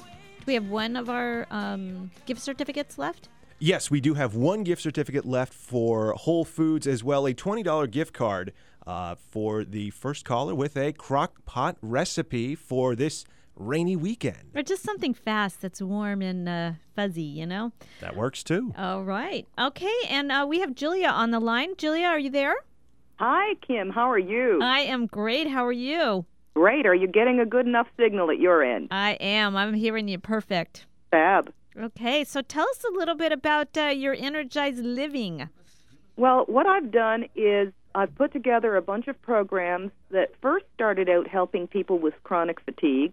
gift certificates left? Yes, we do have one gift certificate left for Whole Foods, as well a $20 gift card for the first caller with a crock pot recipe for this rainy weekend. Or just something fast that's warm and fuzzy, you know? That works too. All right. Okay, and we have Julia on the line. Julia, are you there? Hi, Kim. How are you? I am great. How are you? Great. Are you getting a good enough signal at your end? I am. I'm hearing you perfect. Fab. Okay, so tell us a little bit about your Energized Living. Well, what I've done is I've put together a bunch of programs that first started out helping people with chronic fatigue,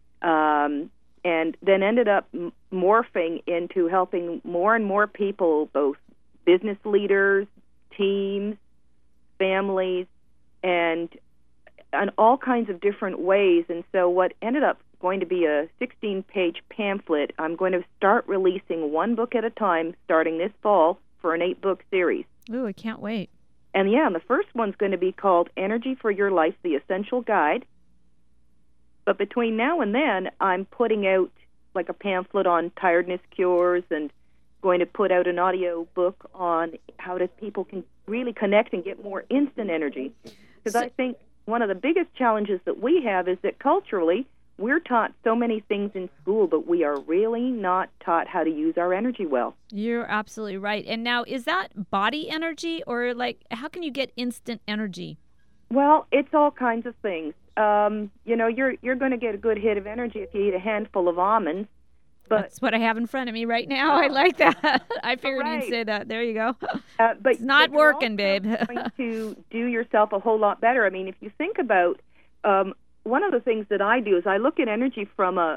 and then ended up morphing into helping more and more people, both business leaders, teams, families, and all kinds of different ways. And so what ended up going to be a 16-page pamphlet, I'm going to start releasing one book at a time starting this fall for an 8-book series. Ooh, I can't wait. And the first one's going to be called Energy for Your Life, The Essential Guide. But between now and then, I'm putting out like a pamphlet on tiredness cures and going to put out an audio book on how people can really connect and get more instant energy. Because I think one of the biggest challenges that we have is that culturally, we're taught so many things in school, but we are really not taught how to use our energy well. You're absolutely right. And now, is that body energy, or how can you get instant energy? Well, it's all kinds of things. You're going to get a good hit of energy if you eat a handful of almonds. But that's what I have in front of me right now. I like that. I figured you'd say that. There you go. But it's not working, babe. Going to do yourself a whole lot better. I mean, if you think about one of the things that I do is I look at energy from a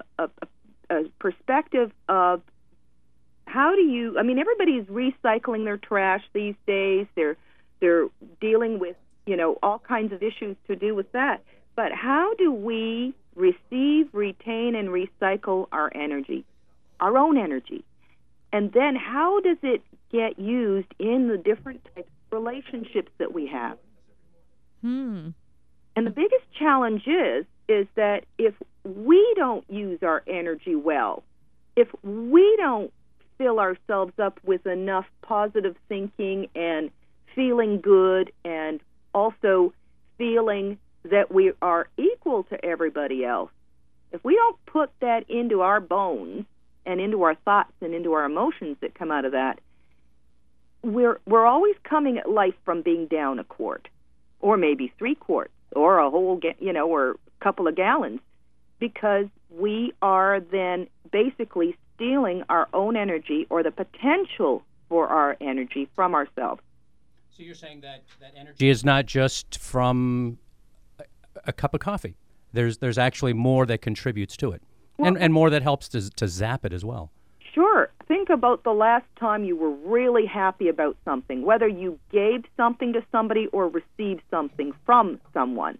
perspective of how do you. I mean, everybody's recycling their trash these days. They're dealing with all kinds of issues to do with that. But how do we receive, retain, and recycle our energy? Our own energy. And then how does it get used in the different types of relationships that we have? And the biggest challenge is that if we don't use our energy well, if we don't fill ourselves up with enough positive thinking and feeling good and also feeling that we are equal to everybody else, if we don't put that into our bones and into our thoughts and into our emotions that come out of that, we're always coming at life from being down a quart, or maybe 3 quarts, or a whole, or a couple of gallons, because we are then basically stealing our own energy or the potential for our energy from ourselves. So you're saying that energy is not just from a cup of coffee. There's actually more that contributes to it, and more that helps to zap it as well. Sure. Think about the last time you were really happy about something, whether you gave something to somebody or received something from someone.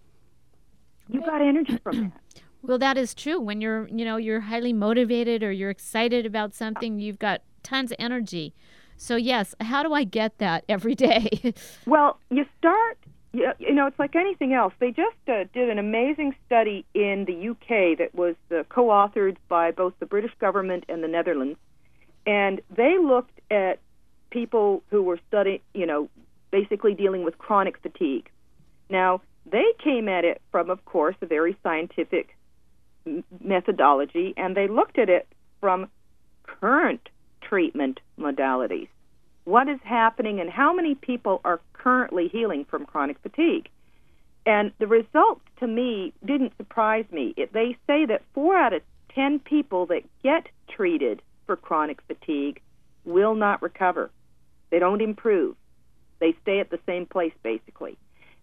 You got energy from that. Well, that is true. When you're highly motivated or you're excited about something, you've got tons of energy. So yes, how do I get that every day? Well, you start. It's like anything else. They just did an amazing study in the UK that was co-authored by both the British government and the Netherlands. And they looked at people who were basically dealing with chronic fatigue. Now, they came at it from, of course, a very scientific methodology, and they looked at it from current treatment modalities. What is happening and how many people are currently healing from chronic fatigue? And the results, to me, didn't surprise me. They say that 4 out of 10 people that get treated for chronic fatigue will not recover. They don't improve. They stay at the same place, basically.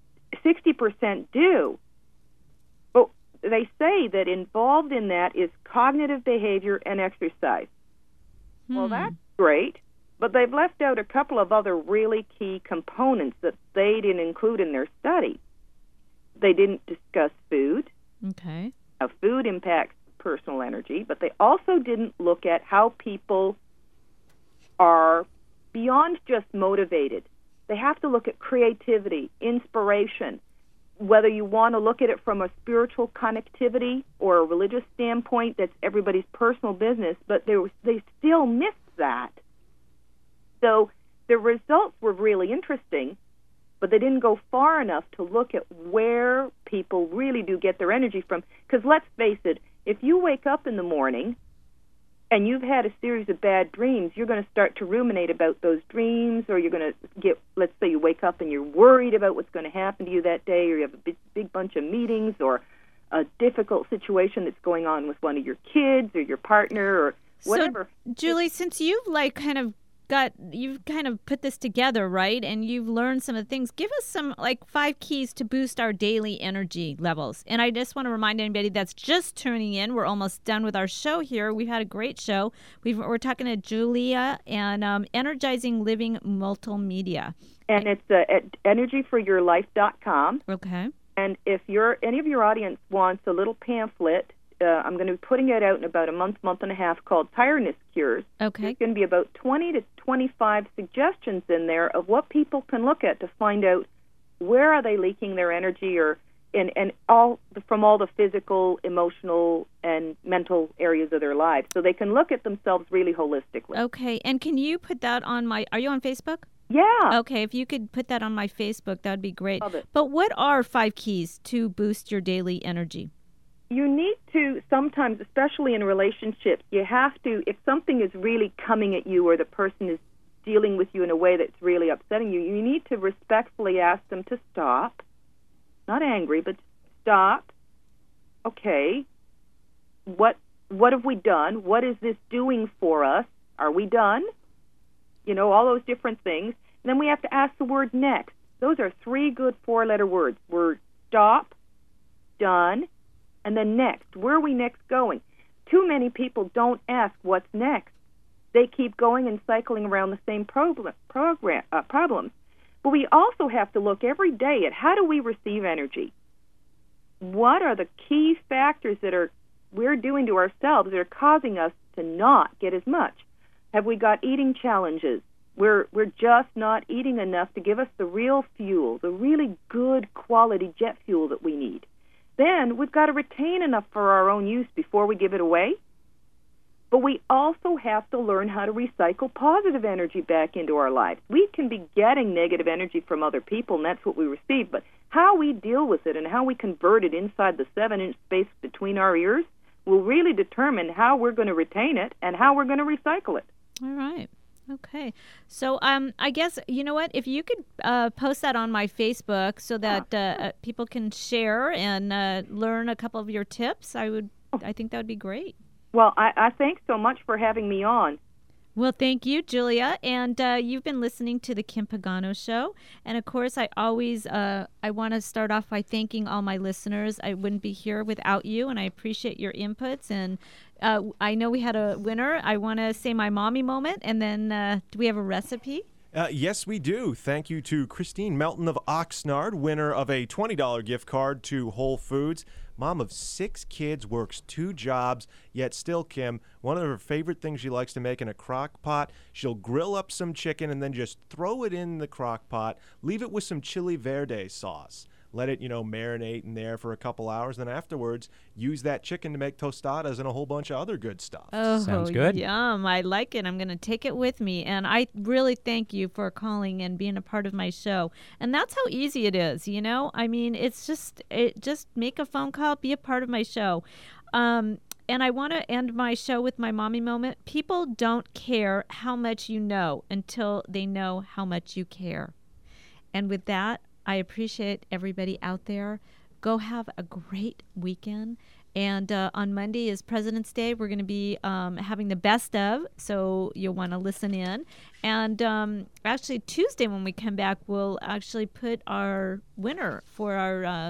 60% do. But they say that involved in that is cognitive behavior and exercise. Well, that's great. But they've left out a couple of other really key components that they didn't include in their study. They didn't discuss food. Okay. How food impacts personal energy, but they also didn't look at how people are beyond just motivated. They have to look at creativity, inspiration, whether you want to look at it from a spiritual connectivity or a religious standpoint, that's everybody's personal business, but they still missed that. So the results were really interesting, but they didn't go far enough to look at where people really do get their energy from. Because let's face it, if you wake up in the morning and you've had a series of bad dreams, you're going to start to ruminate about those dreams, or you're going to get, let's say you wake up and you're worried about what's going to happen to you that day, or you have a big bunch of meetings, or a difficult situation that's going on with one of your kids or your partner or whatever. So, Julie, since you've you've kind of put this together, right? And you've learned some of the things. Give us some 5 keys to boost our daily energy levels. And I just want to remind anybody that's just tuning in, we're almost done with our show here. We've had a great show. We're talking to Julia and Energizing Living Multimedia. And it's at energyforyourlife.com. Okay. And if any of your audience wants a little pamphlet, I'm going to be putting it out in about a month and a half, called Tiredness Cures. Okay. There's going to be about 20 to 25 suggestions in there of what people can look at to find out where are they leaking their energy, or from all the physical, emotional, and mental areas of their lives, so they can look at themselves really holistically. Okay. And can you put that on are you on Facebook? Yeah. Okay, if you could put that on my Facebook, that would be great. Love it. But what are 5 keys to boost your daily energy? You need to sometimes, especially in relationships, you have to, if something is really coming at you or the person is dealing with you in a way that's really upsetting you, you need to respectfully ask them to stop. Not angry, but stop. Okay, what have we done? What is this doing for us? Are we done? All those different things. And then we have to ask the word next. Those are 3 good 4-letter words. Word stop, done, and then next. Where are we next going? Too many people don't ask what's next. They keep going and cycling around the same problems. But we also have to look every day at how do we receive energy? What are the key factors that we're doing to ourselves that are causing us to not get as much? Have we got eating challenges? We're just not eating enough to give us the real fuel, the really good quality jet fuel that we need. Then we've got to retain enough for our own use before we give it away. But we also have to learn how to recycle positive energy back into our lives. We can be getting negative energy from other people, and that's what we receive. But how we deal with it and how we convert it inside the 7-inch space between our ears will really determine how we're going to retain it and how we're going to recycle it. All right. Okay. So I guess, you know what, if you could post that on my Facebook so that people can share and learn a couple of your tips, I think that would be great. Well, I thanks so much for having me on. Well, thank you, Julia. And you've been listening to the Kim Pagano Show. And, of course, I always I want to start off by thanking all my listeners. I wouldn't be here without you, and I appreciate your inputs. And I know we had a winner. I want to say my mommy moment. And then do we have a recipe? Yes, we do. Thank you to Christine Melton of Oxnard, winner of a $20 gift card to Whole Foods. Mom of 6 kids, works 2 jobs, yet still, Kim, one of her favorite things she likes to make in a crock pot, she'll grill up some chicken and then just throw it in the crock pot, leave it with some chili verde sauce. Let it, marinate in there for a couple hours. Then afterwards, use that chicken to make tostadas and a whole bunch of other good stuff. Oh, sounds good. Yum. I like it. I'm going to take it with me. And I really thank you for calling and being a part of my show. And that's how easy it is, I mean, just make a phone call, be a part of my show. And I want to end my show with my mommy moment. People don't care how much you know until they know how much you care. And with that, I appreciate everybody out there. Go have a great weekend. And on Monday is President's Day. We're going to be having the best of, so you'll want to listen in. And actually Tuesday when we come back, we'll actually put our winner for our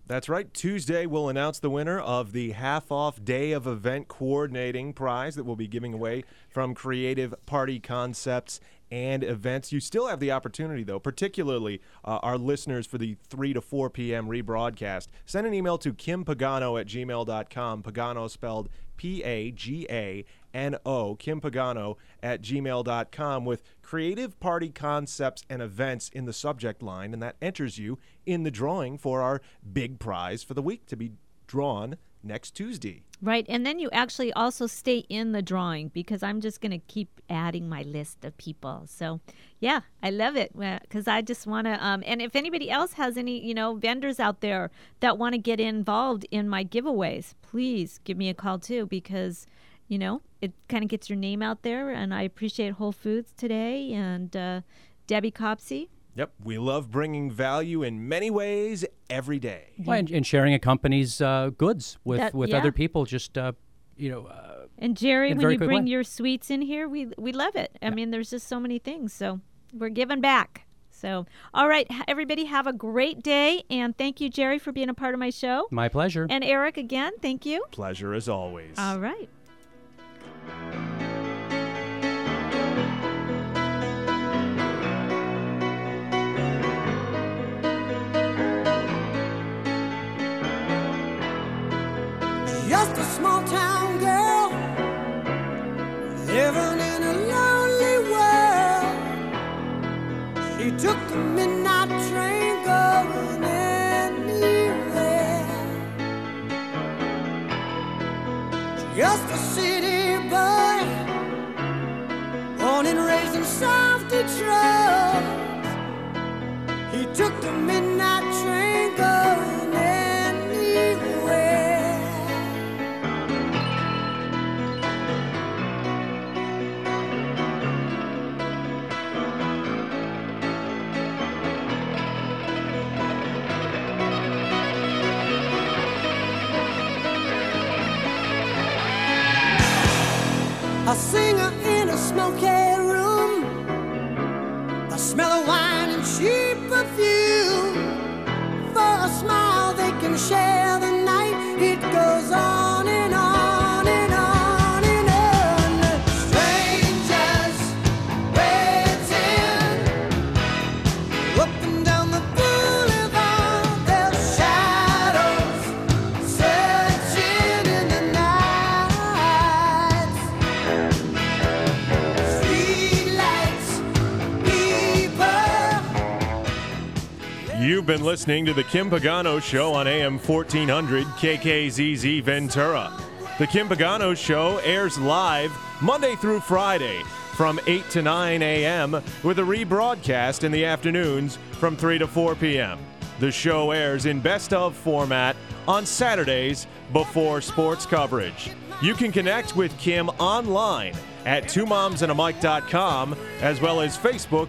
That's right. Tuesday, we'll announce the winner of the half-off day of event coordinating prize that we'll be giving away from Creative Party Concepts and Events. You still have the opportunity, though, particularly our listeners for the 3 to 4 p.m. rebroadcast. Send an email to kimpagano@gmail.com. Pagano spelled P-A-G-A-N-O, kimpagano@gmail.com, with Creative Party Concepts and Events in the subject line, and that enters you in the drawing for our big prize for the week to be drawn next Tuesday. Right, and then you actually also stay in the drawing, because I'm just going to keep adding my list of people. So, yeah, I love it, because I just want to, and if anybody else has any, vendors out there that want to get involved in my giveaways, please give me a call too, because, it kind of gets your name out there, and I appreciate Whole Foods today and Debbie Copsey. Yep, we love bringing value in many ways every day. Well, and sharing a company's goods with other people, just and Jerry, when you bring way. your sweets in here, we love it. I mean, there's just so many things, so we're giving back. So, all right, everybody, have a great day, and thank you, Jerry, for being a part of my show. My pleasure. And Eric, again, thank you. Pleasure as always. All right. Just a small town girl living in a lonely world. She took the midnight train going anywhere. Just a city boy, born and raised in South Detroit. He took the midnight train going anywhere. A singer in a smoky room, the smell of wine and cheap perfume. For a smile they can share the night. It goes on and on and on and on. Strangers waiting up and down the boulevard. Their shadows searching in the night. You've been listening to The Kim Pagano Show on AM 1400 KKZZ Ventura. The Kim Pagano Show airs live Monday through Friday from 8 to 9 a.m. with a rebroadcast in the afternoons from 3 to 4 p.m. The show airs in best-of format on Saturdays before sports coverage. You can connect with Kim online at twomomsandamike.com as well as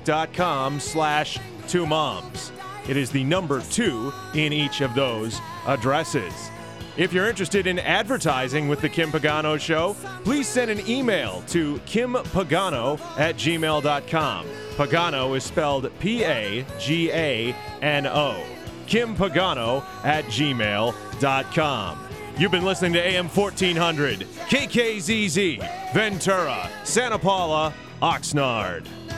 facebook.com/twomoms. It is the number 2 in each of those addresses. If you're interested in advertising with The Kim Pagano Show, please send an email to kimpagano@gmail.com. Pagano is spelled P-A-G-A-N-O. kimpagano@gmail.com. You've been listening to AM 1400, KKZZ, Ventura, Santa Paula, Oxnard.